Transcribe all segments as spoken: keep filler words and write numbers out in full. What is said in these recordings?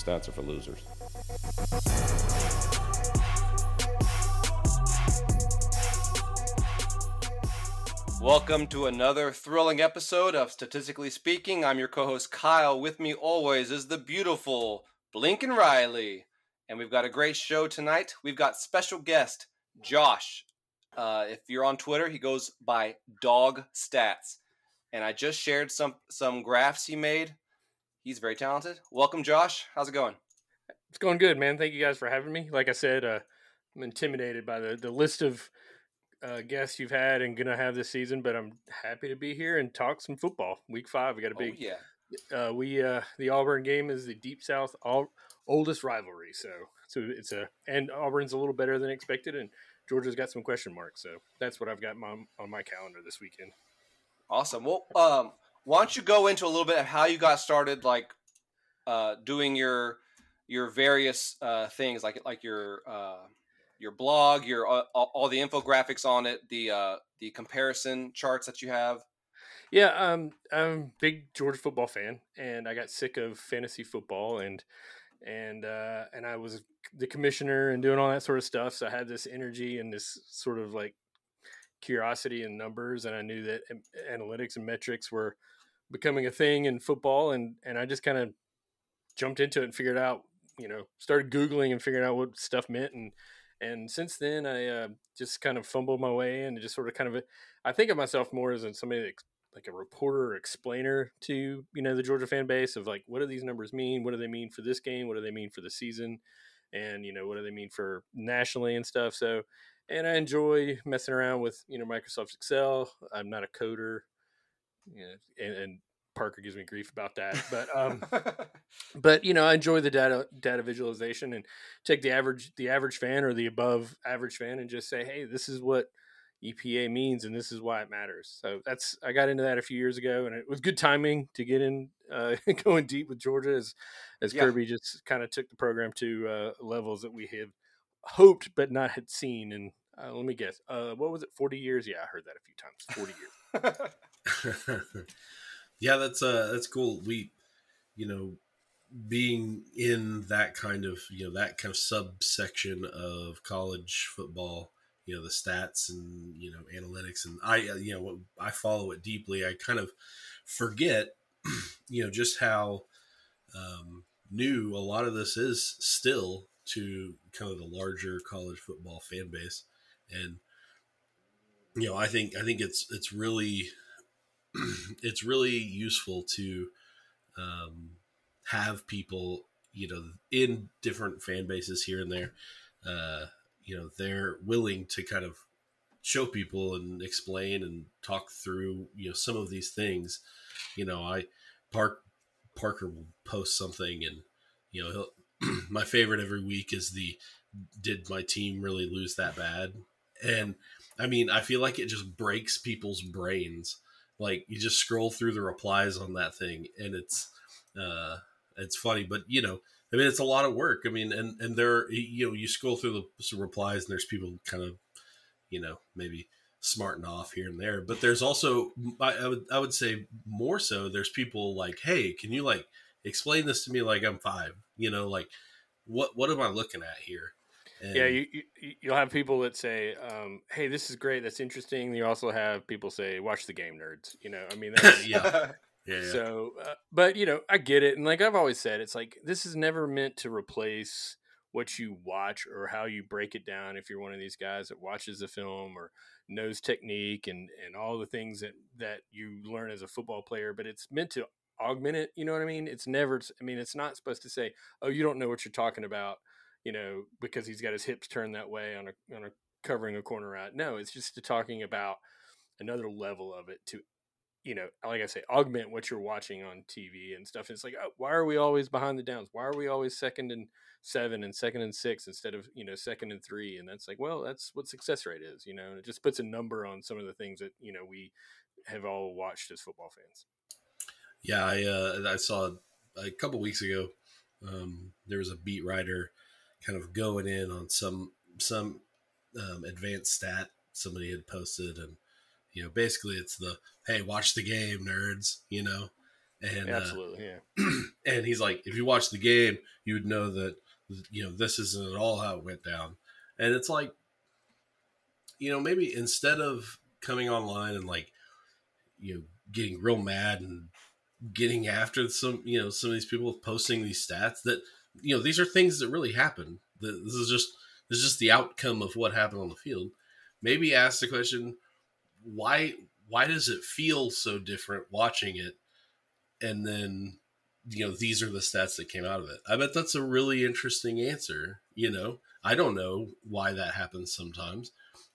Stats are for losers. Welcome to another thrilling episode of Statistically Speaking. I'm your co-host Kyle. With me always is the beautiful Blinken Riley. And we've got a great show tonight. We've got special guest Josh. Uh, if you're on Twitter, he goes by Dog Stats. And I just shared some some graphs he made. He's very talented. Welcome, Josh. How's it going? It's going good, man. Thank you guys for having me. Like I said, uh, I'm intimidated by the, the list of uh, guests you've had and going to have this season, but I'm happy to be here and talk some football. Week five, we got a big, oh, yeah. uh, we, uh, the Auburn game is the Deep South all, oldest rivalry. So, so it's a, and Auburn's a little better than expected, and Georgia's got some question marks. So that's what I've got my, on my calendar this weekend. Awesome. Well, um, why don't you go into a little bit of how you got started, like uh, doing your your various uh, things, like like your uh, your blog, your uh, all the infographics on it, the uh, the comparison charts that you have. Yeah, um, I'm a big Georgia football fan, and I got sick of fantasy football, and and uh, and I was the commissioner and doing all that sort of stuff. So I had this energy and this sort of like curiosity in numbers, and I knew that analytics and metrics were becoming a thing in football, and and I just kind of jumped into it and figured out, you know, started Googling and figuring out what stuff meant, and and since then I uh, just kind of fumbled my way and just sort of kind of I think of myself more as somebody that, like a reporter or explainer to, you know, the Georgia fan base of like, what do these numbers mean? What do they mean for this game? What do they mean for the season? And, you know, what do they mean for nationally and stuff? So, and I enjoy messing around with, you know, Microsoft Excel. I'm not a coder, you know, and, and Parker gives me grief about that, but, um, but, you know, I enjoy the data, data visualization, and take the average, the average fan or the above average fan and just say, hey, this is what E P A means, and this is why it matters. So that's, I got into that a few years ago, and it was good timing to get in, uh, going deep with Georgia as, as yeah. Kirby just kind of took the program to uh, levels that we had hoped, but not had seen. And uh, let me guess, uh, what was it? forty years. Yeah. I heard that a few times. forty years. Yeah, that's uh, that's cool. We, you know, being in that kind of, you know, that kind of subsection of college football, you know, the stats and, you know, analytics, and I, you know, I follow it deeply. I kind of forget, you know, just how um, new a lot of this is still to kind of the larger college football fan base. And, you know, I think, I think it's, it's really, it's really useful to um, have people, you know, in different fan bases here and there, uh, you know, they're willing to kind of show people and explain and talk through, you know, some of these things. You know, I, Park, Parker will post something, and, you know, he'll, my favorite every week is the, did my team really lose that bad? And I mean, I feel like it just breaks people's brains. Like, you just scroll through the replies on that thing, and it's, uh, it's funny, but, you know, I mean, it's a lot of work. I mean, and, and there, you know, you scroll through the replies, and there's people kind of, you know, maybe smarting off here and there, but there's also, I, I would, I would say more so, there's people like, hey, can you like explain this to me? Like, I'm five, you know, like what, what am I looking at here? And yeah, you, you you'll have people that say, um, "Hey, this is great. That's interesting." You also have people say, "Watch the game, nerds." You know, I mean, that's, yeah. yeah, yeah. So, uh, but you know, I get it, and like I've always said, it's like this is never meant to replace what you watch or how you break it down. If you're one of these guys that watches the film or knows technique and and all the things that that you learn as a football player, but it's meant to augment it. You know what I mean? It's never. I mean, it's not supposed to say, "Oh, you don't know what you're talking about." You know, because he's got his hips turned that way on a on a covering a corner route. No, it's just talking about another level of it to, you know, like I say, augment what you're watching on T V and stuff. And it's like, oh, why are we always behind the downs? Why are we always second and seven and second and six instead of, you know, second and three? And that's like, well, that's what success rate is, you know, and it just puts a number on some of the things that, you know, we have all watched as football fans. Yeah, I uh, I saw a couple weeks ago, um, there was a beat writer kind of going in on some some um, advanced stat somebody had posted, and you know, basically it's the, hey, watch the game, nerds, you know, And absolutely, uh, yeah. And he's like, if you watch the game, you would know that, you know, this isn't at all how it went down. And it's like, you know, maybe instead of coming online and like, you know, getting real mad and getting after some, you know, some of these people posting these stats that, you know, these are things that really happen. This is just, this is just the outcome of what happened on the field. Maybe ask the question, why, why does it feel so different watching it? And then, you know, these are the stats that came out of it. I bet that's a really interesting answer. You know, I don't know why that happens sometimes,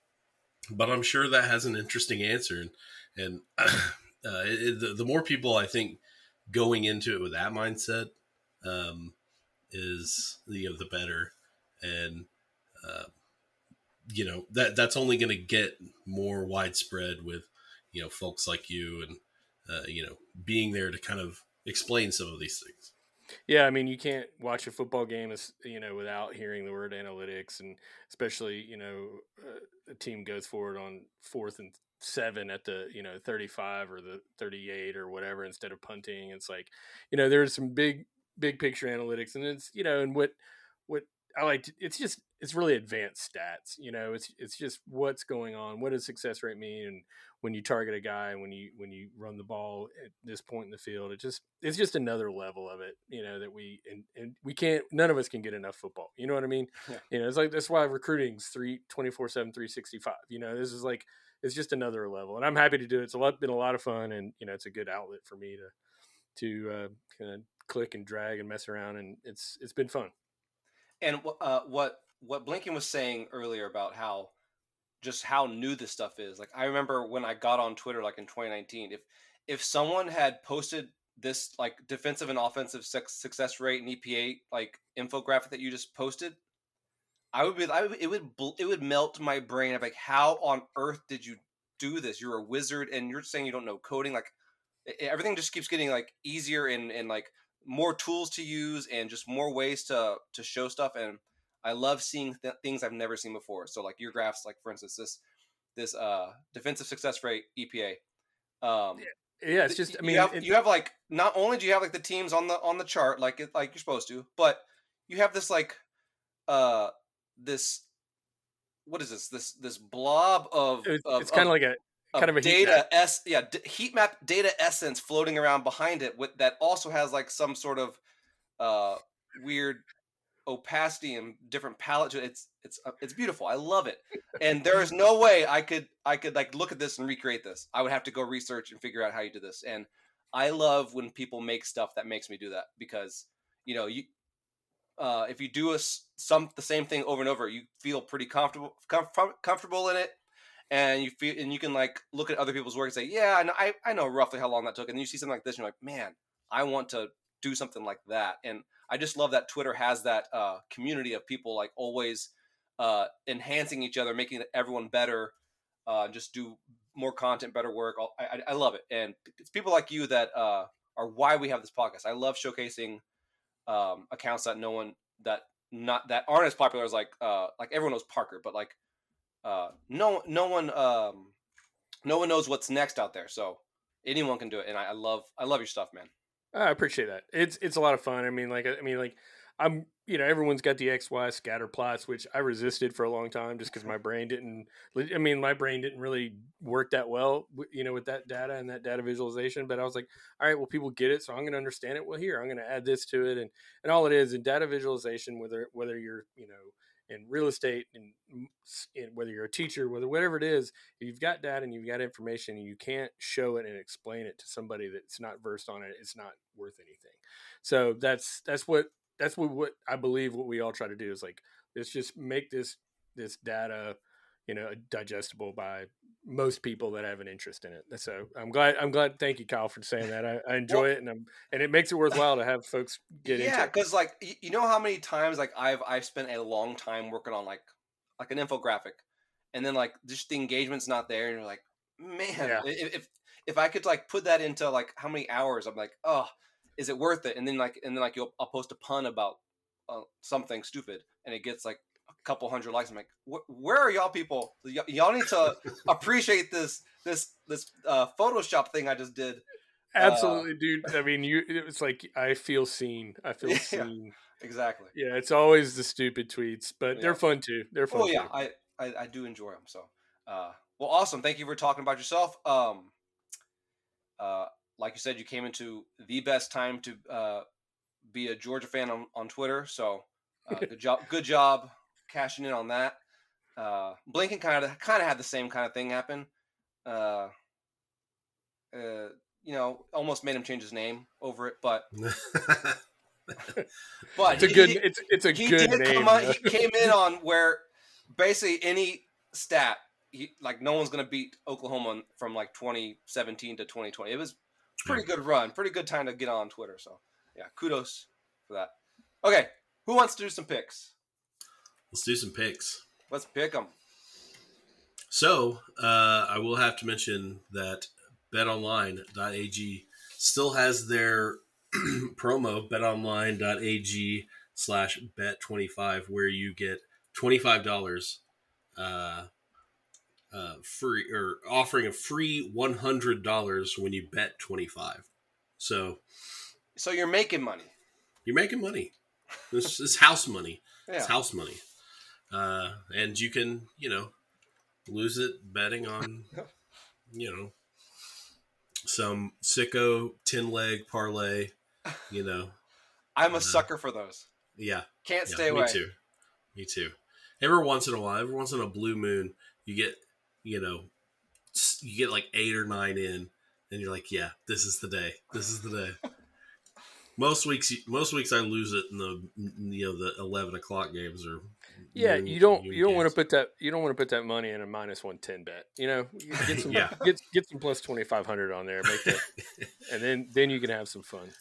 but I'm sure that has an interesting answer. And, and uh, it, the, the more people I think going into it with that mindset um, is, you know, the better. And, uh, you know, that that's only going to get more widespread with, you know, folks like you and, uh, you know, being there to kind of explain some of these things. Yeah, I mean, you can't watch a football game, as you know, without hearing the word analytics, and especially, you know, uh, a team goes forward on fourth and seven at the, you know, thirty-five or the thirty-eight or whatever instead of punting. It's like, you know, there's some big, big picture analytics, and it's, you know, and what, what I like, to, it's just, it's really advanced stats. You know, it's it's just what's going on. What does success rate mean? And when you target a guy, when you when you run the ball at this point in the field, it just it's just another level of it. You know, that we and, and we can't. None of us can get enough football. You know what I mean? Yeah. You know, it's like that's why recruiting's three twenty-four seven, three sixty-five. You know, this is like it's just another level, and I'm happy to do it. It's a lot been a lot of fun, and you know, it's a good outlet for me to to uh, kind of click and drag and mess around, and it's it's been fun. And uh, what what Blinken was saying earlier about how just how new this stuff is. Like I remember when I got on Twitter, like in twenty nineteen, if if someone had posted this like defensive and offensive success rate and E P A like infographic that you just posted, I would be, I would, it would it would melt my brain of like, how on earth did you do this? You're a wizard, and you're saying you don't know coding. Like everything just keeps getting like easier and and like more tools to use and just more ways to to show stuff. And I love seeing th- things I've never seen before. So like your graphs, like for instance, this this uh, defensive success rate E P A. Um, yeah, it's just I mean you have, it, you have like not only do you have like the teams on the on the chart like it, like you're supposed to, but you have this like uh this what is this this this blob of it's, of, it's kind of like a kind of a data heat map. s yeah d- heat map data essence floating around behind it with that also has like some sort of uh weird opacity and different palette to it. It's it's uh, it's beautiful. I love it. And there is no way I could I could like look at this and recreate this. I would have to go research and figure out how you do this. And I love when people make stuff that makes me do that, because you know you uh if you do a some the same thing over and over, you feel pretty comfortable com- comfortable in it, and you feel and you can like look at other people's work and say, yeah, I know, I, I know roughly how long that took. And then you see something like this and you're like, man, I want to do something like that. And I just love that Twitter has that uh, community of people like always uh, enhancing each other, making everyone better, uh, just do more content, better work. I, I, I love it. And it's people like you that uh, are why we have this podcast. I love showcasing um, accounts that no one that not that aren't as popular as like uh, like everyone knows Parker, but like uh, no no one um, no one knows what's next out there. So anyone can do it. And I, I love I love your stuff, man. I appreciate that. It's it's a lot of fun. I mean, like I mean, like I'm, you know, everyone's got the X Y scatter plots, which I resisted for a long time just because my brain didn't. I mean, my brain didn't really work that well, you know, with that data and that data visualization. But I was like, all right, well, people get it, so I'm going to understand it. Well, here I'm going to add this to it, and and all it is in data visualization, whether whether you're, you know, in real estate and whether you're a teacher, whether whatever it is, if you've got data and you've got information and you can't show it and explain it to somebody that's not versed on it, it's not worth anything. So that's that's what that's what, what I believe what we all try to do is like, let's just make this this data, you know, digestible by most people that have an interest in it. So I'm glad I'm glad thank you, Kyle, for saying that. I, I enjoy well, it, and I'm and it makes it worthwhile to have folks get yeah, into it. Yeah, because like you know how many times like I've I've spent a long time working on like like an infographic, and then like just the engagement's not there, and you're like, man, yeah. if if I could like put that into like how many hours, I'm like, oh, is it worth it? And then like and then like you'll I'll post a pun about uh, something stupid, and it gets like a couple hundred likes. I'm like, where are y'all people? Y- y'all need to appreciate this this this uh, Photoshop thing I just did. Absolutely, uh, dude. I mean, you. It was like I feel seen. I feel seen. Yeah, exactly. Yeah, it's always the stupid tweets, but yeah. they're fun too. They're fun. Oh yeah, too. I, I I do enjoy them. So, uh, well, awesome. Thank you for talking about yourself. Um, uh, like you said, you came into the best time to uh, be a Georgia fan on, on Twitter. So, uh, good job. Good job cashing in on that. Uh, Blinken kind of kind of had the same kind of thing happen. Uh, uh, you know, almost made him change his name over it, but but it's a he, good he, it's it's a he good did name. Come on, he came in on where basically any stat, he, like no one's gonna beat Oklahoma from like twenty seventeen to twenty twenty. It was a pretty good run, pretty good time to get on Twitter. So yeah, kudos for that. Okay, who wants to do some picks? Let's do some picks. Let's pick them. So uh, I will have to mention that bet online dot a g still has their promo betonline dot a g slash bet twenty-five where you get twenty-five dollars uh, uh, free or offering a free one hundred dollars when you bet twenty-five. So so you're making money. You're making money. This is house money. Yeah. It's house money. Uh, and you can, you know, lose it betting on, you know, some sicko ten leg parlay, you know. I'm a uh, sucker for those. Yeah. Can't yeah, stay me away. Me too. Me too. Every once in a while, every once in a blue moon, you get, you know, you get like eight or nine in, and you're like, yeah, this is the day. This is the day. Most weeks, most weeks I lose it in the, you know, the eleven o'clock games or. Yeah, you don't you don't want to put that you don't want to put that money in a minus one ten bet. You know, get some yeah. get get some plus twenty five hundred on there, make that, and then then you can have some fun.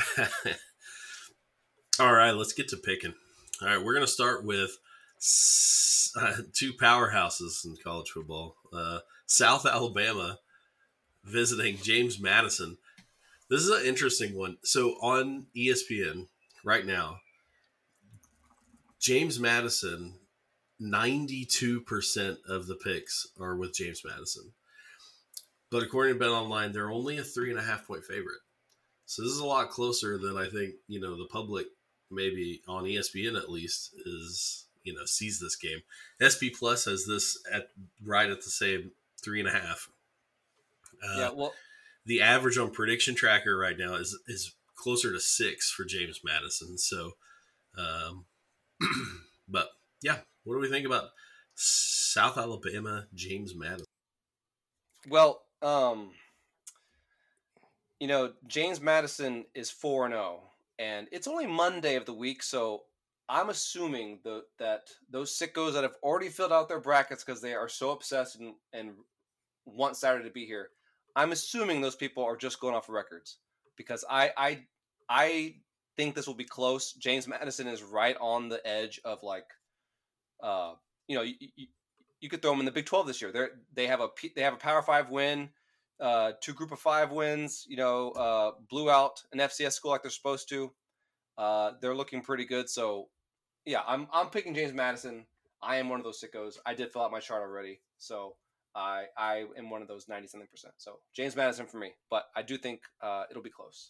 All right, let's get to picking. All right, we're gonna start with uh, two powerhouses in college football. Uh, South Alabama visiting James Madison. This is an interesting one. So on E S P N right now, James Madison, ninety-two percent of the picks are with James Madison. But according to BetOnline, they're only a three and a half point favorite. So this is a lot closer than I think, you know, the public, maybe on E S P N at least, is, you know, sees this game. S P Plus has this at right at the same three and a half. Uh, yeah, well, the average on Prediction Tracker right now is is closer to six for James Madison. So, um, but yeah, what do we think about South Alabama, James Madison? Well, um, you know, James Madison is four and zero, and it's only Monday of the week, so I'm assuming the, that those sickos that have already filled out their brackets because they are so obsessed and, and want Saturday to be here, I'm assuming those people are just going off of records because I I I think this will be close. James Madison is right on the edge of like, uh, you know, you, you, you could throw them in the Big twelve this year. They they have a they have a Power Five win, uh, two Group of Five wins. You know, uh, blew out an F C S school like they're supposed to. Uh, they're looking pretty good. So, yeah, I'm I'm picking James Madison. I am one of those sickos. I did fill out my chart already, so I I am one of those ninety something percent. So James Madison for me, but I do think uh, it'll be close.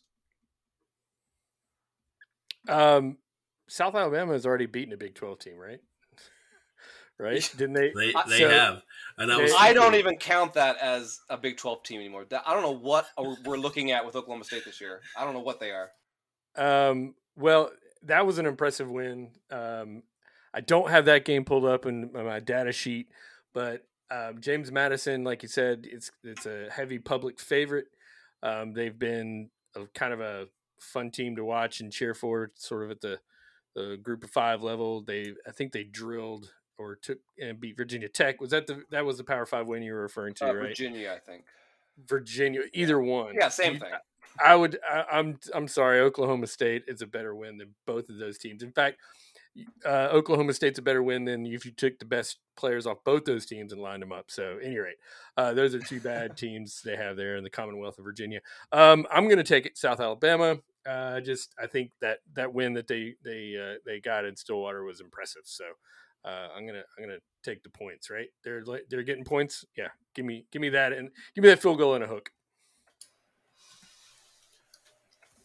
Um, South Alabama has already beaten a Big twelve team, right? Right? Didn't they? They, they so, have. And I, was I don't even count that as a Big twelve team anymore. I don't know what we're looking at with Oklahoma State this year. I don't know what they are. Um, well, that was an impressive win. Um, I don't have that game pulled up in my data sheet, but um, James Madison, like you said, it's it's a heavy public favorite. Um, they've been a, kind of a fun team to watch and cheer for, sort of at the, the Group of Five level. They, I think they drilled or took and beat Virginia Tech. Was that the that was the Power Five win you were referring to, uh, right? Virginia, I think. Virginia, either yeah. one. Yeah, same thing. I would. I, I'm. I'm sorry. Oklahoma State is a better win than both of those teams. In fact, uh, Oklahoma State's a better win than if you took the best players off both those teams and lined them up. So, at any rate, uh, those are two bad teams they have there in the Commonwealth of Virginia. Um, I'm going to take it South Alabama. Uh, just I think that that win that they they uh, they got in Stillwater was impressive. So. Uh, I'm gonna I'm gonna take the points. Right, they're they're getting points. Yeah, give me give me that and give me that field goal and a hook.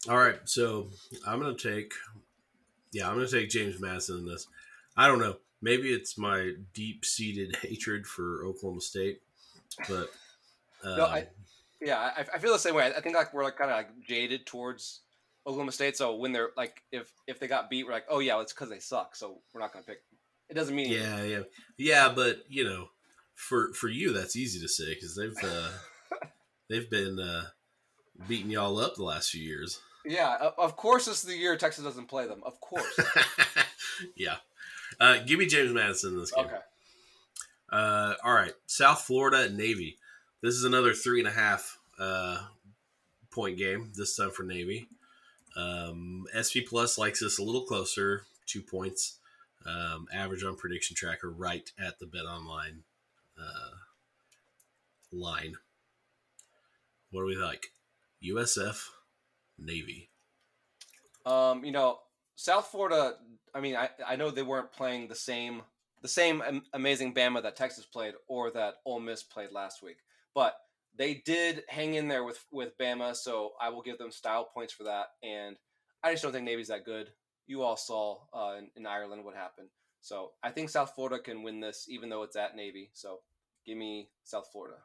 All right, so I'm gonna take, yeah, I'm gonna take James Madison in this. I don't know. Maybe it's my deep-seated hatred for Oklahoma State, but No, um, I yeah, I, I feel the same way. I think like we're like kind of like jaded towards Oklahoma State. So when they're like, if if they got beat, we're like, oh yeah, it's because they suck. So we're not gonna pick. It doesn't mean anything. yeah, yeah, yeah. But you know, for for you, that's easy to say because they've uh, they've been uh, beating y'all up the last few years. Yeah, o- of course this is the year Texas doesn't play them. Of course. Yeah. Uh, give me James Madison in this game. Okay. Uh, all right. South Florida Navy. This is another three and a half uh, point game, this time for Navy. Um, S P Plus likes this a little closer, two points. Um, average on prediction tracker right at the Bet Online uh, line. What do we like? U S F Navy. Um, you know, South Florida. I mean, I I know they weren't playing the same the same am- amazing Bama that Texas played or that Ole Miss played last week, but they did hang in there with with Bama. So I will give them style points for that. And I just don't think Navy's that good. You all saw uh, in, in Ireland what happened. So I think South Florida can win this, even though it's at Navy. So give me South Florida.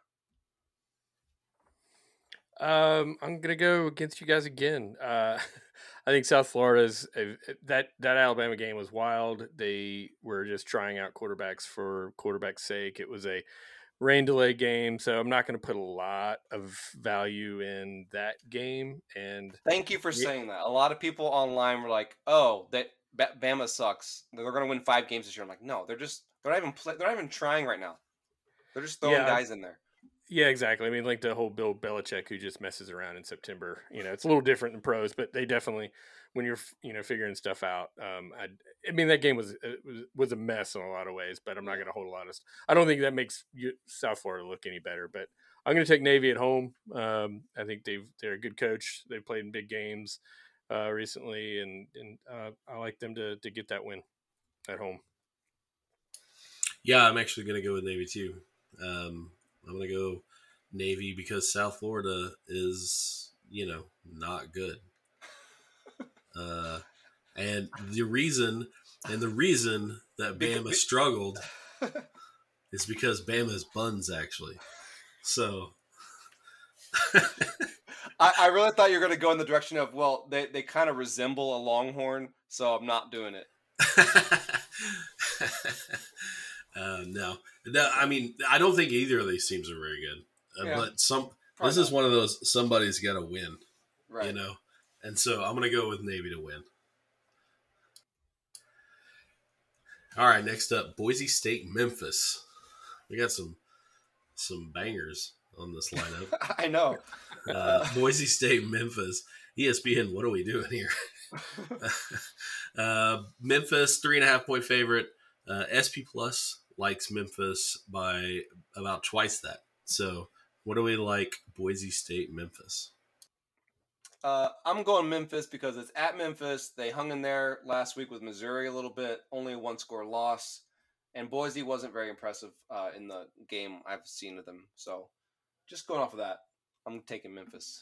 Um, I'm gonna go against you guys again. Uh, I think South Florida's a, that that Alabama game was wild. They were just trying out quarterbacks for quarterback's sake. It was a rain delay game, so I'm not going to put a lot of value in that game. And Thank you for yeah, saying that. A lot of people online were like, "Oh, that Ba- Bama sucks. They're going to win five games this year." I'm like, "No, they're just they're not even play, they're not even trying right now. They're just throwing yeah, guys in there." yeah, exactly. I mean, like the whole Bill Belichick who just messes around in September. You know, it's a little different in pros, but they definitely, when you're you know figuring stuff out. Um, I, I mean, that game was was was a mess in a lot of ways, but I'm not Yeah. going to hold a lot of. I don't think that makes you, South Florida look any better, but I'm going to take Navy at home. Um, I think they've they're a good coach. They've played in big games uh, recently, and and uh, I like them to to get that win at home. Yeah, I'm actually going to go with Navy too. Um, I'm going to go Navy because South Florida is, you know, not good. Uh, and the reason, and the reason that Bec- Bama struggled is because Bama's buns actually. So, I, I really thought you were going to go in the direction of, well, they, they kind of resemble a longhorn, so I'm not doing it. uh, no, no, I mean, I don't think either of these teams are very good. Uh, Yeah, but some, probably this is not. one of those somebody's got to win, Right. you know. And so I'm going to go with Navy to win. All right, next up, Boise State, Memphis. We got some some bangers on this lineup. I know. Uh, Boise State, Memphis. E S P N, what are we doing here? uh, Memphis, three and a half point favorite. Uh, S P Plus likes Memphis by about twice that. So, what do we like, Boise State, Memphis? Uh, I'm going Memphis because it's at Memphis. They hung in there last week with Missouri a little bit, only a one score loss. And Boise wasn't very impressive uh, in the game I've seen of them. So just going off of that, I'm taking Memphis.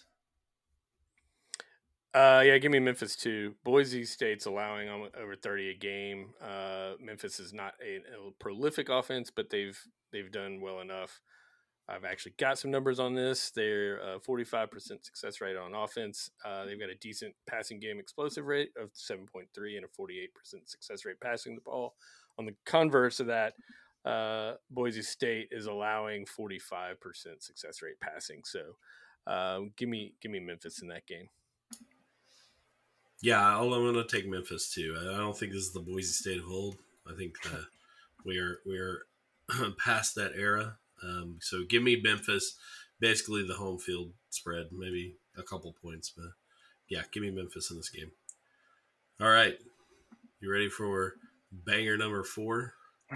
Uh, yeah, give me Memphis too. Boise State's allowing over thirty a game. Uh, Memphis is not a, a prolific offense, but they've they've done well enough. I've actually got some numbers on this. They're uh, forty-five percent success rate on offense. Uh, they've got a decent passing game explosive rate of seven point three and a forty-eight percent success rate passing the ball. On the converse of that, uh, Boise State is allowing forty-five percent success rate passing. So uh, give me give me Memphis in that game. Yeah, I'm going to take Memphis too. I don't think this is the Boise State of old. I think that we're we're past that era. Um, so give me Memphis, basically the home field spread, maybe a couple points, but yeah, give me Memphis in this game. All right, you ready for banger number four?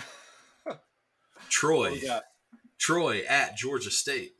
Troy, Troy at Georgia State.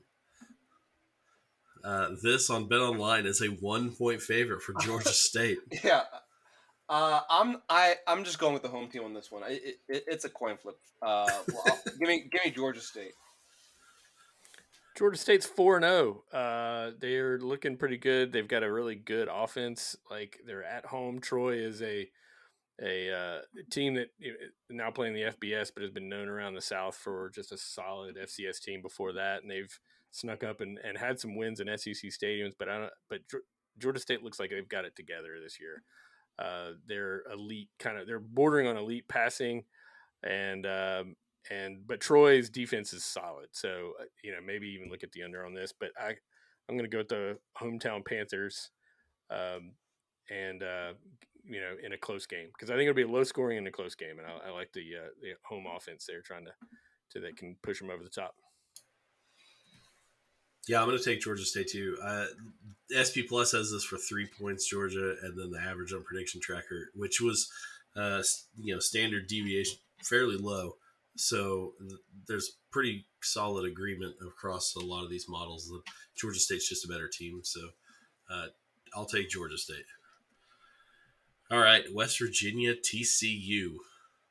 Uh, this on Bet Online is a one point favorite for Georgia State. Yeah, uh, I'm I I'm just going with the home team on this one. It, it, it's a coin flip. Uh, well, give me give me Georgia State. Georgia State's four and oh. Uh, they're looking pretty good. They've got a really good offense. Like, they're at home. Troy is a a uh, team that you know, now playing the F B S, but has been known around the South for just a solid F C S team before that, and they've snuck up and, and had some wins in S E C stadiums. But I don't. But Georgia State looks like they've got it together this year. Uh, they're elite, kind of. They're bordering on elite passing, and um, and but Troy's defense is solid. So uh, you know, maybe even look at the under on this. But I, I'm going to go with the hometown Panthers. Um, and uh, you know, in a close game, because I think it'll be low scoring in a close game, and I, I like the uh, the home offense there, trying to to that can push them over the top. Yeah, I'm going to take Georgia State too. Uh, S P Plus has this for three points, Georgia, and then the average on prediction tracker, which was uh, you know standard deviation, fairly low. So th- there's pretty solid agreement across a lot of these models. The Georgia State's just a better team, so uh, I'll take Georgia State. All right, West Virginia, T C U.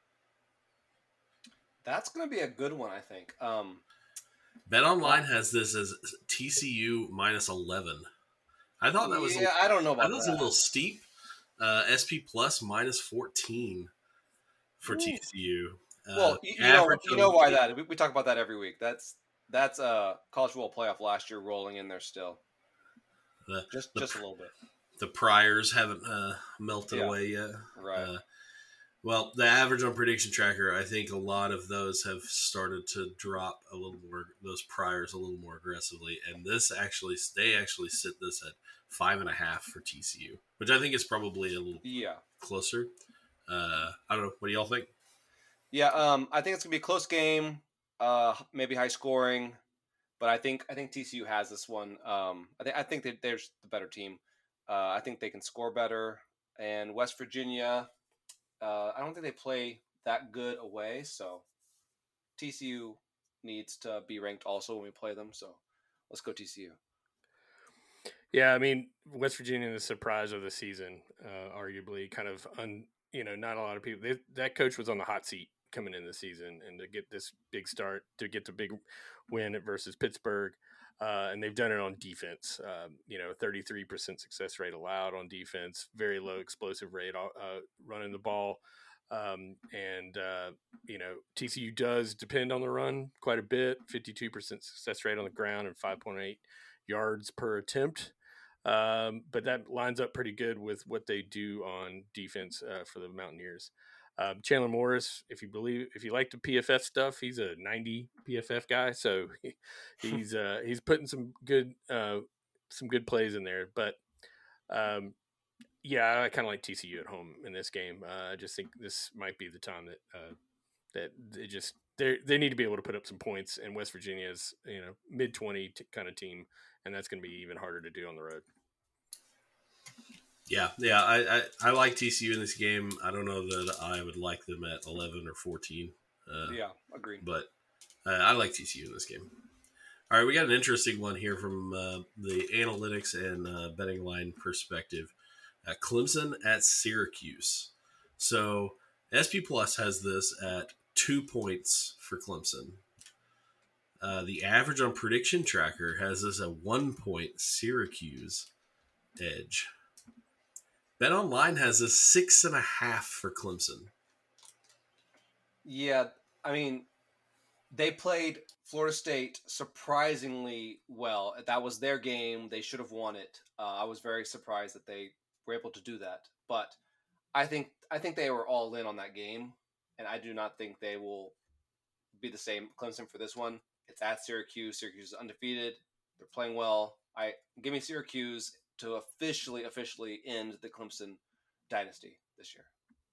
That's going to be a good one, I think. Um, BetOnline has this as T C U minus eleven. I thought that was yeah, a, I don't know about that was that. a little steep. Uh, S P Plus minus fourteen for Ooh. T C U. Uh, well, you, you know, you know why that. We, we talk about that every week. That's that's uh college football playoff last year rolling in there still. The, just the, just a little bit. The priors haven't uh, melted yeah. away yet. Right. Uh, well, the average on prediction tracker, I think a lot of those have started to drop a little more, those priors a little more aggressively. And this actually, they actually sit this at five and a half for T C U, which I think is probably a little yeah. closer. Uh, I don't know. What do y'all think? Yeah, um, I think it's gonna be a close game, uh, maybe high scoring, but I think I think T C U has this one. Um, I think I think that there's the better team. Uh, I think they can score better. And West Virginia, uh, I don't think they play that good away, so T C U needs to be ranked also when we play them. So let's go T C U. Yeah, I mean, West Virginia, the surprise of the season, uh, arguably, kind of, un, you know, not a lot of people. They, that coach was on the hot seat coming in the season, and to get this big start, to get the big win versus Pittsburgh, uh, and they've done it on defense. Um, you know, thirty-three percent success rate allowed on defense, very low explosive rate uh, running the ball. Um, and, uh, you know, T C U does depend on the run quite a bit, fifty-two percent success rate on the ground and five point eight yards per attempt. Um, but that lines up pretty good with what they do on defense uh, for the Mountaineers. Uh, Chandler Morris, if you believe, if you like the P F F stuff, he's a ninety P F F guy, so he, he's uh, he's putting some good uh, some good plays in there. But um, yeah, I kind of like T C U at home in this game. Uh, I just think this might be the time that uh, that they just they they need to be able to put up some points. And West Virginia is, you know, mid twenty t- kind of team, and that's going to be even harder to do on the road. Yeah, yeah, I, I, I like T C U in this game. I don't know that I would like them at eleven or fourteen. Uh, yeah, agreed. But uh, I like T C U in this game. All right, we got an interesting one here from uh, the analytics and uh, betting line perspective. Uh, Clemson at Syracuse. So S P Plus has this at two points for Clemson. Uh, the average on prediction tracker has this at one point Syracuse edge. BetOnline has a six and a half for Clemson. Yeah, I mean, they played Florida State surprisingly well. That was their game. They should have won it. Uh, I was very surprised that they were able to do that. But I think I think they were all in on that game, and I do not think they will be the same Clemson for this one. It's at Syracuse. Syracuse is undefeated. They're playing well. I give me Syracuse to officially, officially end the Clemson dynasty this year.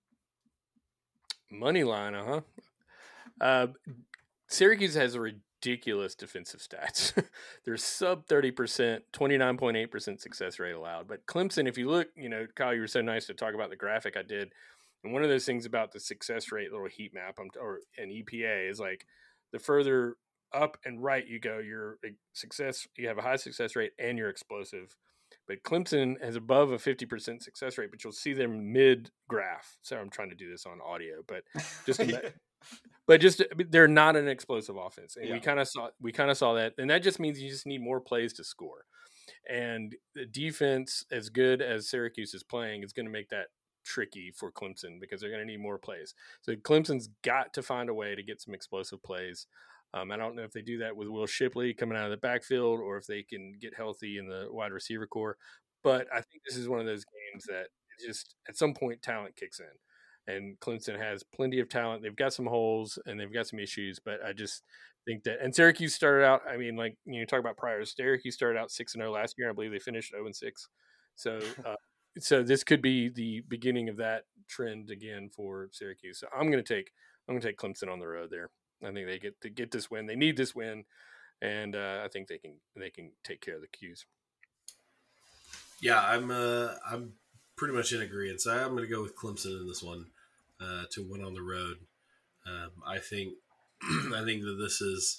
Money line, huh? Uh, Syracuse has a ridiculous defensive stats. They're sub thirty percent, twenty-nine point eight percent success rate allowed. But Clemson, if you look, you know, Kyle, you were so nice to talk about the graphic I did. And one of those things about the success rate little heat map or an E P A is like the further up and right you go, your success, you have a high success rate and you're explosive. But Clemson has above a fifty percent success rate, but you'll see them mid graph. So I'm trying to do this on audio, but just yeah. but just they're not an explosive offense, and Yeah. we kind of saw we kind of saw that, and that just means you just need more plays to score. And the defense, as good as Syracuse is playing, is going to make that tricky for Clemson because they're going to need more plays. So Clemson's got to find a way to get some explosive plays. Um, I don't know if they do that with Will Shipley coming out of the backfield or if they can get healthy in the wide receiver core. But I think this is one of those games that just at some point talent kicks in. And Clemson has plenty of talent. They've got some holes and they've got some issues, but I just think that, and Syracuse started out, I mean, like, you know, talk about priors, Syracuse started out six and oh last year. I believe they finished oh and six. So, uh, so this could be the beginning of that trend again for Syracuse. So I'm going to take, I'm going to take Clemson on the road there. I think they get to get this win. They need this win. And uh, I think they can, they can take care of the Qs. Yeah, I'm, uh, I'm pretty much in agreement. So I'm going to go with Clemson in this one uh, to win on the road. Um, I think, I think that this is,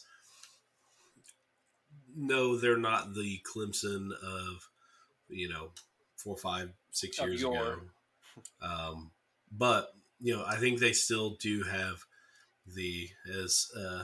no, they're not the Clemson of, you know, four, five, six years ago. Um, but, you know, I think they still do have the, as, uh,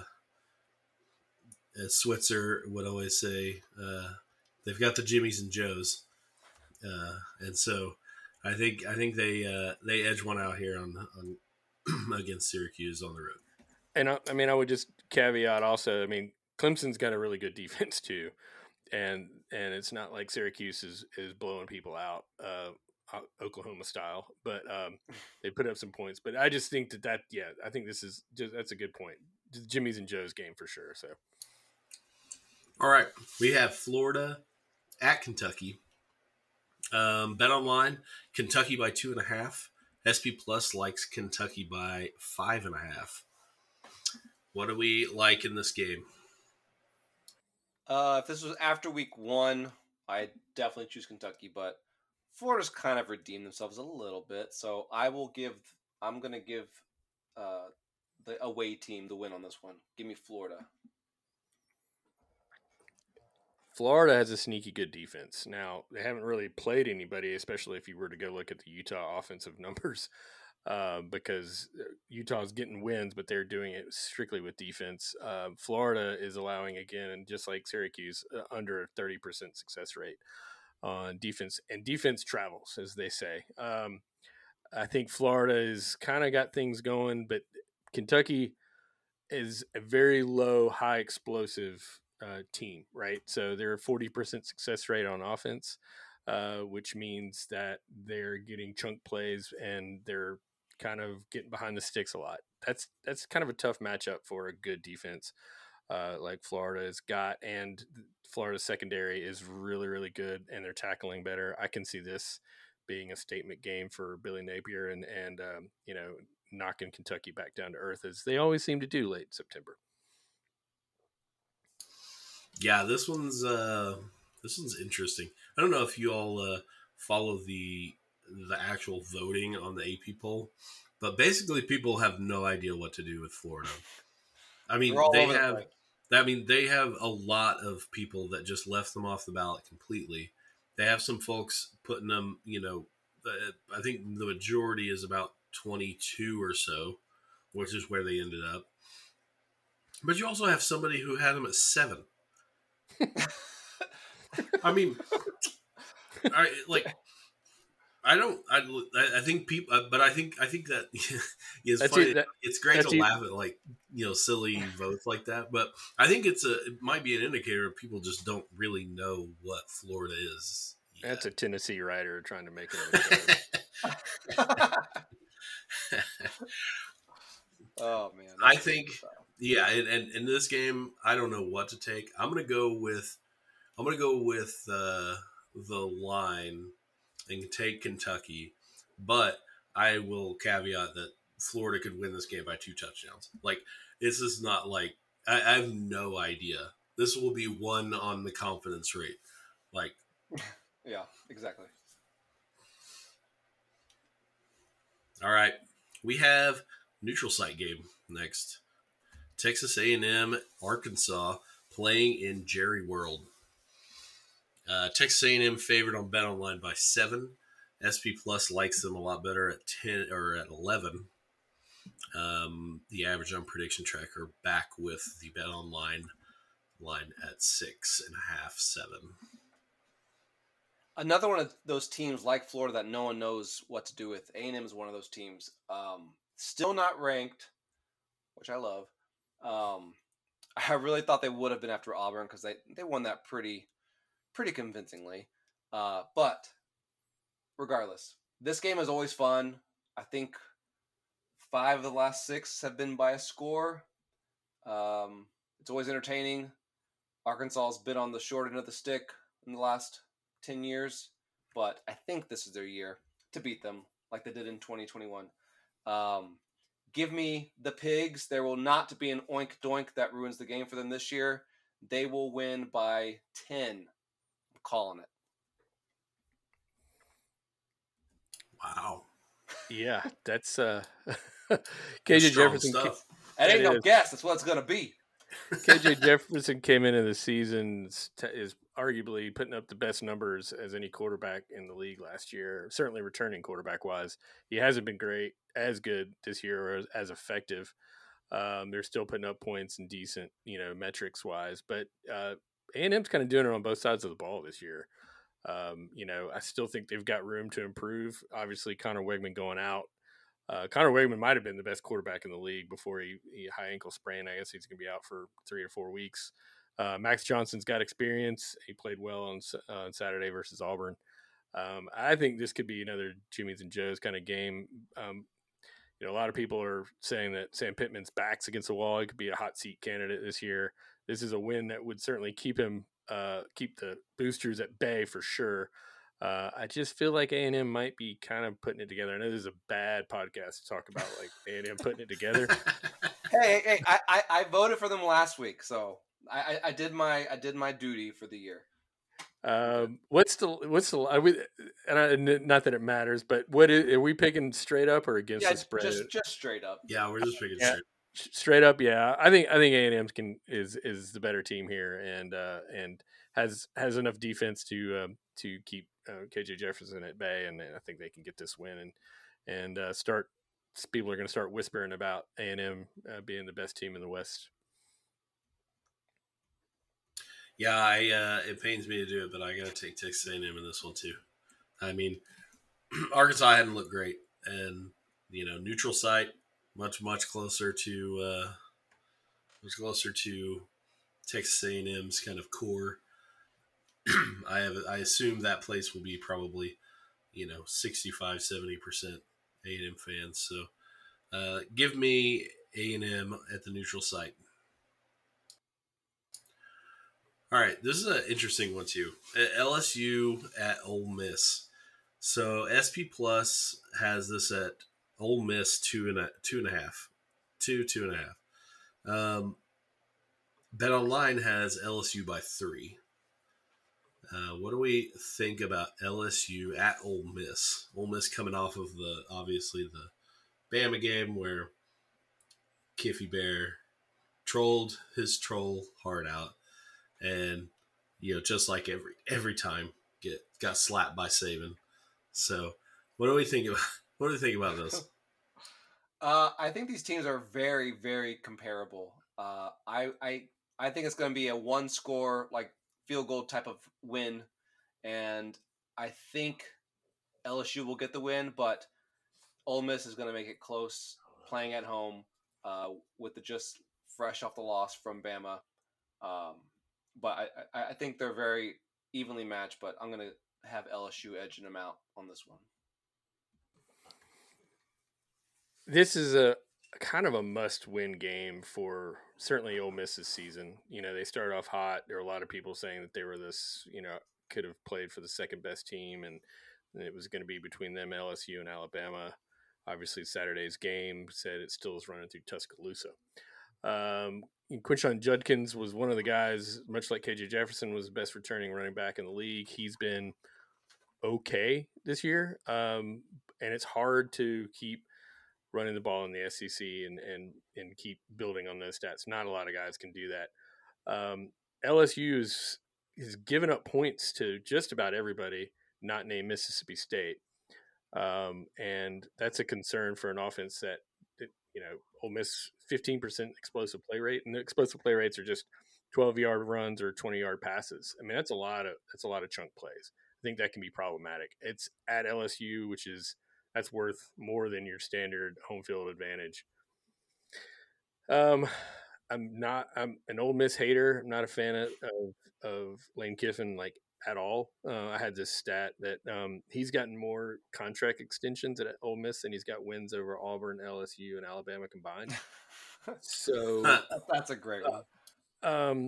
as Switzer would always say, uh, they've got the Jimmies and Joes. Uh, and so I think, I think they, uh, they edge one out here on, on against Syracuse on the road. And I, I mean, I would just caveat also, I mean, Clemson's got a really good defense too. And, and it's not like Syracuse is, is blowing people out, uh, Oklahoma style, but um, they put up some points. But I just think that that, yeah, I think this is just, that's a good point. Jimmy's and Joe's game for sure. So, all right, we have Florida at Kentucky. Um, Bet Online, Kentucky by two and a half. S P Plus likes Kentucky by five and a half. What do we like in this game? Uh, if this was after week one, I'd definitely choose Kentucky, but Florida's kind of redeemed themselves a little bit, so I will give. I'm gonna give uh, the away team the win on this one. Give me Florida. Florida has a sneaky good defense. Now they haven't really played anybody, especially if you were to go look at the Utah offensive numbers, uh, because Utah's getting wins, but they're doing it strictly with defense. Uh, Florida is allowing again, just like Syracuse, uh, under a thirty percent success rate on defense, and defense travels, as they say. Um, I think Florida is kind of got things going, but Kentucky is a very low, high explosive uh, team, right? So they're a forty percent success rate on offense, uh, which means that they're getting chunk plays and they're kind of getting behind the sticks a lot. That's that's kind of a tough matchup for a good defense uh, like Florida has got, and Florida's secondary is really, really good, and they're tackling better. I can see this being a statement game for Billy Napier and, and um, you know, knocking Kentucky back down to earth, as they always seem to do late September. Yeah, this one's uh, this one's interesting. I don't know if you all uh, follow the the actual voting on the A P poll, but basically people have no idea what to do with Florida. I mean, they have. The I mean, they have a lot of people that just left them off the ballot completely. They have some folks putting them, you know, I think the majority is about twenty-two or so, which is where they ended up. But you also have somebody who had them at seven. I mean, I like. I don't. I, I think people, but I think I think that it's that's funny. It, that, it's great to laugh at like you know silly votes like that. But I think it's a it might be an indicator of people just don't really know what Florida is. Yet. That's a Tennessee writer trying to make it. Oh man! I think yeah, and, and in this game, I don't know what to take. I'm gonna go with I'm gonna go with uh, the line. And take Kentucky, but I will caveat that Florida could win this game by two touchdowns. Like, this is not like, I, I have no idea. This will be one on the confidence rate. Like, yeah, exactly. All right. We have neutral site game next. Texas A and M, Arkansas playing in Jerry World. Uh, Texas A and M favored on BetOnline by seven. S P Plus likes them a lot better at ten or at eleven. Um, the average on prediction tracker back with the BetOnline line at six and a half, seven. Another one of those teams like Florida that no one knows what to do with. A and M is one of those teams. Um, still not ranked, which I love. Um, I really thought they would have been after Auburn because they, they won that pretty pretty convincingly. Uh, but regardless, this game is always fun. I think five of the last six have been by a score. Um, it's always entertaining. Arkansas has been on the short end of the stick in the last ten years, but I think this is their year to beat them like they did in twenty twenty-one. Um, give me the Pigs. There will not be an oink doink that ruins the game for them this year. They will win by ten. I'm calling it. Wow. Yeah, that's uh, K J Jefferson. Stuff. That ain't It no is. guess. That's what it's going to be. K J Jefferson came into the season is arguably putting up the best numbers as any quarterback in the league last year. Certainly returning quarterback wise, he hasn't been great, as good this year or as, as effective. Um, they're still putting up points and decent, you know, metrics wise. But uh, A and M's kind of doing it on both sides of the ball this year. Um, you know, I still think they've got room to improve. Obviously, Connor Wegman going out. Uh, Connor Wegman might have been the best quarterback in the league before he, he high ankle sprain. I guess he's going to be out for three or four weeks. Uh, Max Johnson's got experience. He played well on, uh, on Saturday versus Auburn. Um, I think this could be another Jimmy's and Joe's kind of game. Um, you know, a lot of people are saying that Sam Pittman's back's against the wall. He could be a hot seat candidate this year. This is a win that would certainly keep him, uh, keep the boosters at bay for sure. Uh, I just feel like A and M might be kind of putting it together. I know this is a bad podcast to talk about like A and M putting it together. Hey, hey, hey! I, I, I voted for them last week, so I, I, I did my I did my duty for the year. Um, what's the what's the I would and I, not that it matters, but what is, are we picking straight up or against Yeah, the spread? just just straight up. Yeah, we're just picking Yeah. straight. Straight up, yeah. I think I think A and M can is is the better team here, and uh, and has has enough defense to um, to keep uh, K J Jefferson at bay, and I think they can get this win and and uh, start. People are going to start whispering about A and M uh, being the best team in the West. Yeah, I uh, it pains me to do it, but I got to take Texas A and M in this one too. I mean, Arkansas hadn't looked great, and you know, neutral site. Much, much closer to uh, much closer to Texas A and M's kind of core. I have, I assume that place will be probably, you know, sixty-five, seventy percent A and M fans. So uh, give me A and M at the neutral site. All right, this is an interesting one too. L S U at Ole Miss. So S P Plus has this at Ole Miss two and a two and a half, two two and a half. Um, BetOnline has L S U by three. Uh, what do we think about L S U at Ole Miss? Ole Miss coming off of the obviously the Bama game where Kiffy Bear trolled his troll heart out, and you know just like every every time get got slapped by Saban. So what do we think about? What do you think about this? Uh, I think these teams are very, very comparable. Uh, I, I, I think it's going to be a one-score, like field goal type of win, and I think L S U will get the win, but Ole Miss is going to make it close, playing at home uh, with the just fresh off the loss from Bama. Um, but I, I, I think they're very evenly matched. But I'm going to have L S U edging them out on this one. This is a kind of a must-win game for certainly Ole Miss's season. You know, they started off hot. There were a lot of people saying that they were this, you know, could have played for the second best team, and, and it was going to be between them, L S U, and Alabama. Obviously, Saturday's game said it still is running through Tuscaloosa. Um, Quinshon Judkins was one of the guys, much like K J Jefferson, was the best returning running back in the league. He's been okay this year, um, and it's hard to keep running the ball in the S E C and, and, and keep building on those stats. Not a lot of guys can do that. Um, L S U is has given up points to just about everybody not named Mississippi State. Um, and that's a concern for an offense that, that you know, Ole Miss fifteen percent explosive play rate, and the explosive play rates are just twelve yard runs or twenty yard passes. I mean, that's a lot of that's a lot of chunk plays. I think that can be problematic. It's at L S U, which is that's worth more than your standard home field advantage. Um, I'm not. I'm an Ole Miss hater. I'm not a fan of of, of Lane Kiffin like at all. Uh, I had this stat that um, he's gotten more contract extensions at Ole Miss than he's got wins over Auburn, L S U, and Alabama combined. So that's a great one. Uh, um,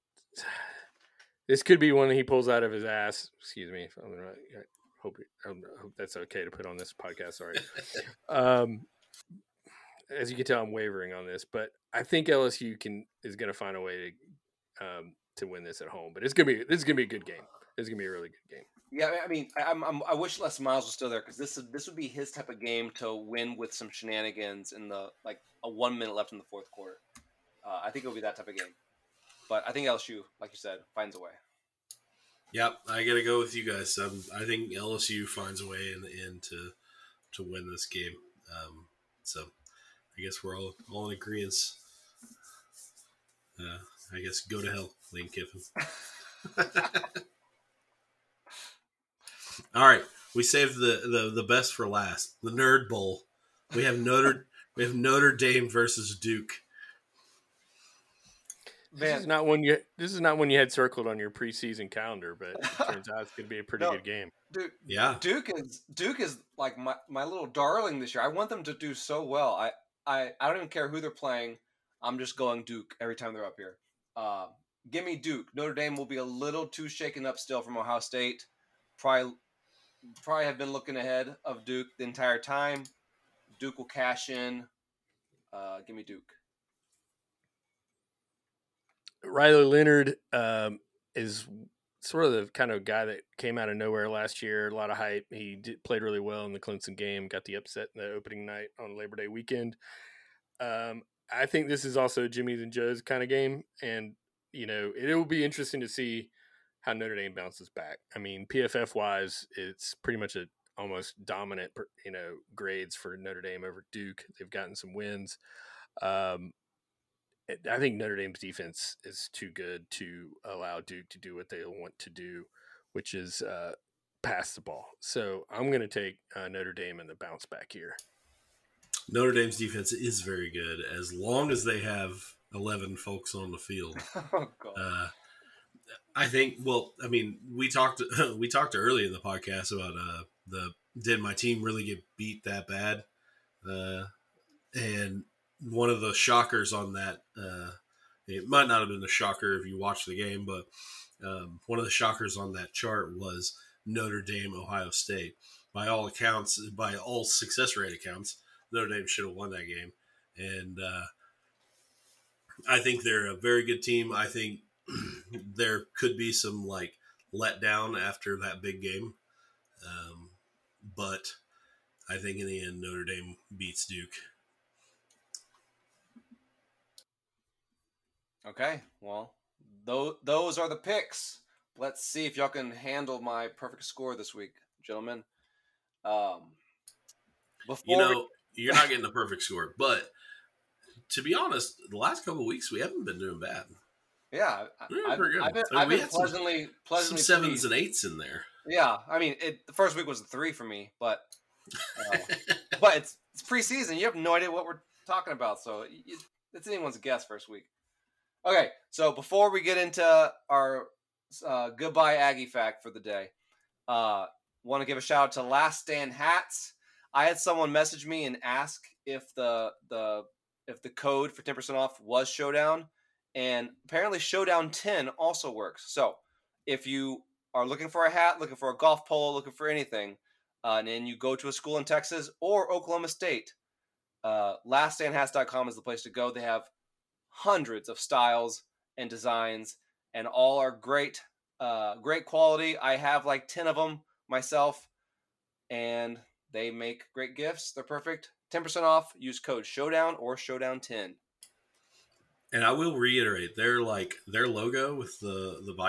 this could be one he pulls out of his ass. Excuse me. I'm gonna, I hope, I hope that's okay to put on this podcast. Sorry. um, as you can tell, I'm wavering on this, but I think L S U can is going to find a way to um, to win this at home. But it's gonna be this is gonna be a good game. It's gonna be a really good game. Yeah, I mean, I'm, I'm I wish Les Miles was still there because this this would be his type of game to win with some shenanigans in the like a one minute left in the fourth quarter. Uh, I think it would be that type of game. But I think L S U, like you said, finds a way. Yep, I got to go with you guys. Um, I think L S U finds a way in the end to to win this game. Um, so I guess we're all all in agreement. Uh, I guess go to hell, Lane Kiffin. All right, we saved the, the, the best for last. The Nerd Bowl. We have Notre we have Notre Dame versus Duke. Man. This is not one you. This is not one you had circled on your preseason calendar, but it turns out it's going to be a pretty no, good game. Dude, yeah, Duke is Duke is like my, my little darling this year. I want them to do so well. I, I, I don't even care who they're playing. I'm just going Duke every time they're up here. Uh, give me Duke. Notre Dame will be a little too shaken up still from Ohio State. Probably, probably have been looking ahead of Duke the entire time. Duke will cash in. Uh, give me Duke. Riley Leonard um, is sort of the kind of guy that came out of nowhere last year. A lot of hype. He did, played really well in the Clemson game. Got the upset in the opening night on Labor Day weekend. Um, I think this is also Jimmy's and Joe's kind of game, and you know it, it will be interesting to see how Notre Dame bounces back. I mean, P F F wise, it's pretty much a almost dominant, you know, grades for Notre Dame over Duke. They've gotten some wins. Um, I think Notre Dame's defense is too good to allow Duke to do what they want to do, which is uh, pass the ball. So I'm going to take uh, Notre Dame in the bounce back here. Notre Dame's defense is very good as long as they have eleven folks on the field. Oh, God. Uh, I think. Well, I mean, we talked we talked early in the podcast about uh, the did my team really get beat that bad, uh, and one of the shockers on that, uh, it might not have been a shocker if you watched the game, but um, one of the shockers on that chart was Notre Dame, Ohio State. By all accounts, by all success rate accounts, Notre Dame should have won that game. And uh, I think they're a very good team. I think there could be some like letdown after that big game. Um, but I think in the end, Notre Dame beats Duke. Okay, well, those those are the picks. Let's see if y'all can handle my perfect score this week, gentlemen. Um, before you know, we... you're not getting the perfect score, but to be honest, the last couple of weeks we haven't been doing bad. Yeah, I've, pretty good. I've been, I mean, I've been pleasantly, some, pleasantly some sevens pleased. and eights in there. Yeah, I mean, it, the first week was a three for me, but uh, but it's it's preseason. You have no idea what we're talking about, so you, it's anyone's guess first week. Okay, so before we get into our uh, goodbye Aggie fact for the day, uh, want to give a shout out to Last Stand Hats. I had someone message me and ask if the the if the code for ten percent off was Showdown, and apparently Showdown ten also works. So if you are looking for a hat, looking for a golf polo, looking for anything, uh, and then you go to a school in Texas or Oklahoma State, uh, last stand hats dot com is the place to go. They have hundreds of styles and designs, and all are great, uh, great quality. I have like ten of them myself, and they make great gifts. They're perfect. ten percent off. Use code Showdown or Showdown ten. And I will reiterate, their like their logo with the the bison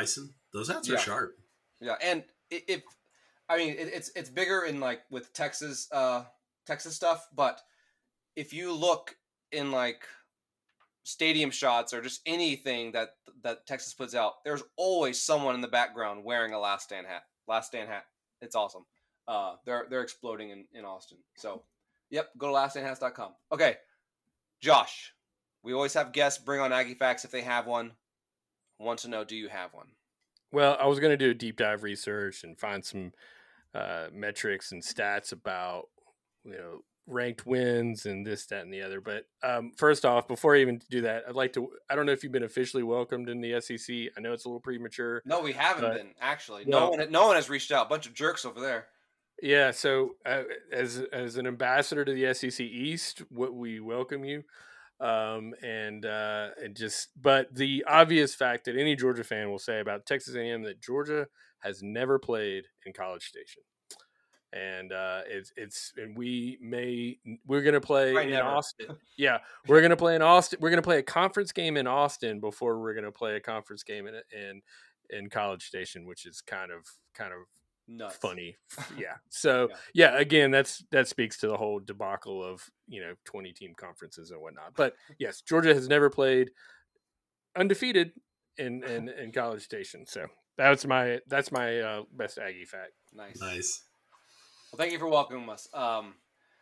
Those hats yeah. are sharp. Yeah, and if I mean it, it's it's bigger in like with Texas uh Texas stuff, but if you look in like stadium shots or just anything that that Texas puts out, there's always someone in the background wearing a Last Stand hat. Last Stand hat. It's awesome. Uh, they're they're exploding in, in Austin. So, yep, go to last stand hats dot com. Okay, Josh, we always have guests bring on Aggie Facts if they have one. Want to know, do you have one? Well, I was going to do a deep dive research and find some uh, metrics and stats about, you know, ranked wins and this, that, and the other. But um, first off, before I even do that, I'd like to, I don't know if you've been officially welcomed in the S E C. I know it's a little premature. No, we haven't but, been, actually. Well, no one no one has reached out. A bunch of jerks over there. Yeah, so uh, as as an ambassador to the S E C East, what we welcome you. Um, and uh, it just, but the obvious fact that any Georgia fan will say about Texas A and M that Georgia has never played in College Station, and uh, it's it's and we may we're gonna play Right, in never. Austin. Yeah, we're gonna play in Austin. We're gonna play a conference game in Austin before we're gonna play a conference game in in in College Station, which is kind of kind of. Nuts. Funny. Yeah. So yeah. yeah, again, that's that speaks to the whole debacle of, you know, twenty team conferences and whatnot. But yes, Georgia has never played undefeated in in, in College Station. So that's my that's my uh, best Aggie fact. Nice. Nice. Well, thank you for welcoming us. Um,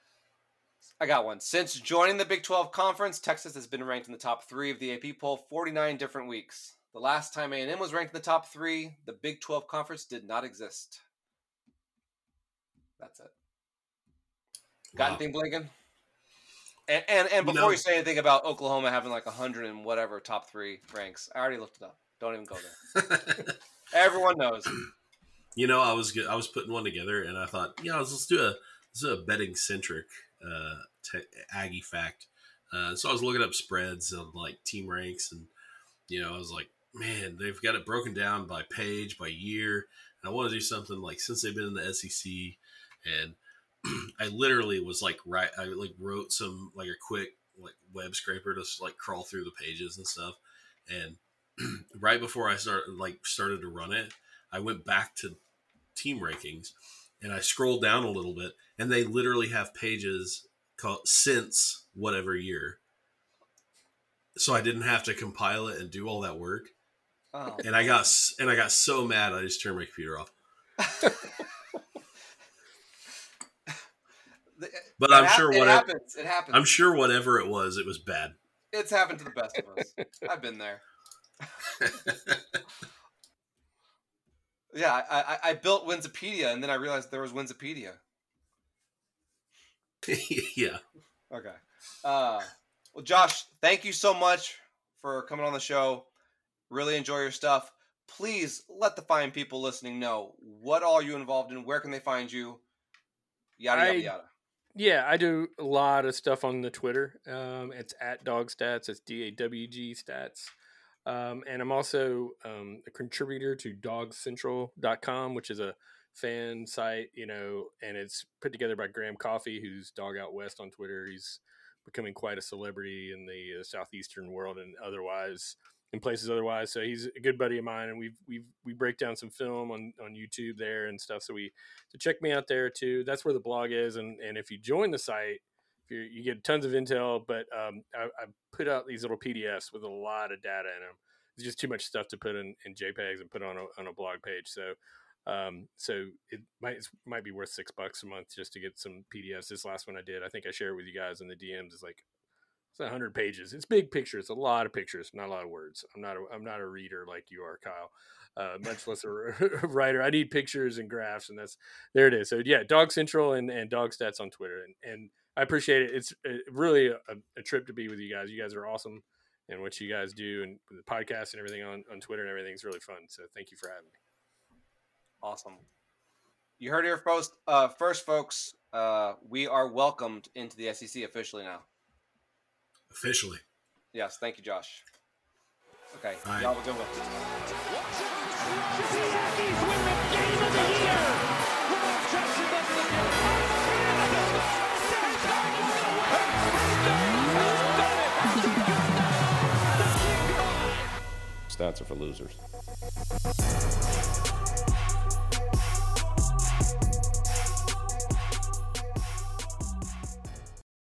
I got one. Since joining the Big twelve Conference, Texas has been ranked in the top three of the A P poll forty-nine different weeks. The last time A and M was ranked in the top three, the Big twelve Conference did not exist. That's it. Got wow. anything, Blinken? And and, and before you, know, you say anything about Oklahoma having like a hundred and whatever top three ranks, I already looked it up. Don't even go there. Everyone knows. You know, I was I was putting one together, and I thought, you know, let's do a let's do a betting centric uh, te- Aggie fact. Uh, so I was looking up spreads of like team ranks, and you know, I was like, man, they've got it broken down by page, by year. And I want to do something like since they've been in the S E C. And I literally was like, right, I like wrote some like a quick like web scraper to like crawl through the pages and stuff. And right before I started like started to run it, I went back to team rankings and I scrolled down a little bit, and they literally have pages called since whatever year. So I didn't have to compile it and do all that work. Oh. And I got and I got so mad I just turned my computer off. But I'm it sure ha- whatever it happens. It happens. I'm sure whatever it was, it was bad. It's happened to the best of us. I've been there. Yeah, I, I, I built Winsipedia, and then I realized there was Winsipedia. Yeah. Okay. Uh, well, Josh, thank you so much for coming on the show. Really enjoy your stuff. Please let the fine people listening know what all you involved in. Where can they find you? Yada, yada, I, yada. Yeah, I do a lot of stuff on the Twitter. Um, it's at Dog Stats. It's D A W G Stats. Um, and I'm also um, a contributor to dog central dot com, which is a fan site, you know, and it's put together by Graham Coffey, who's Dog Out West on Twitter. He's becoming quite a celebrity in the uh, southeastern world and otherwise, in places otherwise. So he's a good buddy of mine, and we've we've we break down some film on, on YouTube there and stuff. So we so check me out there too. That's where the blog is, and and if you join the site, if you you get tons of intel. But um, I, I put out these little P D Fs with a lot of data in them. It's just too much stuff to put in, in JPEGs and put on a on a blog page. So. Um, so it might it might be worth six bucks a month just to get some P D Fs. This last one I did, I think I shared with you guys in the D Ms. Is like it's a hundred pages. It's big pictures, a lot of pictures, not a lot of words. I'm not a, I'm not a reader like you are, Kyle. Uh, much less a writer. I need pictures and graphs, and that's there it is. So yeah, Dog Central and, and Dog Stats on Twitter, and and I appreciate it. It's really a, a trip to be with you guys. You guys are awesome, and what you guys do and the podcast and everything on on Twitter and everything is really fun. So thank you for having me. Awesome. You heard it here first, uh, first folks. Uh, we are welcomed into the S E C officially now. Officially. Yes. Thank you, Josh. Okay. Right. Y'all have a good one. Stats are for losers.